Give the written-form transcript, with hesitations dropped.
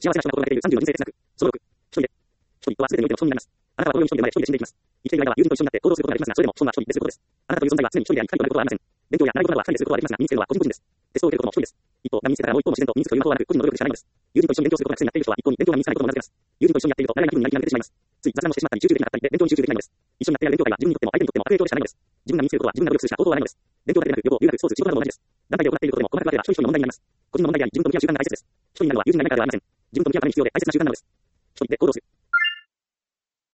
幸せな人が心がけている30の人生哲学。その6。一人で。一人とは全てにおいての人になります。あなたはこの世に一人で生まれ、一人で死んでいきます。生きている間は友人と一緒になって行動することができますが、それでも人が一人ですることです。あなたという存在は常に一人であり、二人となることはありません。勉強や習い事などは二人ですることはできますが、身につけるのは個人個人です。テストを受けることも一人です。一方が身につけたらもう一方も自然と身につくというのはなく、個人の努力でしかないのです。友人と一緒に勉強することが癖になっている人は一方に勉強が身につかないことを名付けます。友人と一緒にやっていると誰々な気分になり慣れてしまいます。つい雑談をしてしまったり、集中できなかったりで勉強に集中できないのです。一緒にやってやる勉強会は自分にとっても相手にとっても悪影響でしかないのです。自分が身につけることは自分が努力するしか方法はないのです。勉強だけでなく、旅行、留学、スポーツ、仕事なども同じです。団体で行っていることでも、細かく分ければ一人一人の問題になります。個人の問題であり、自分と向き合う習慣が大切です。一人になるのは友人になりたいからではありません。自分と向き合うために必要で大切な習慣なのです。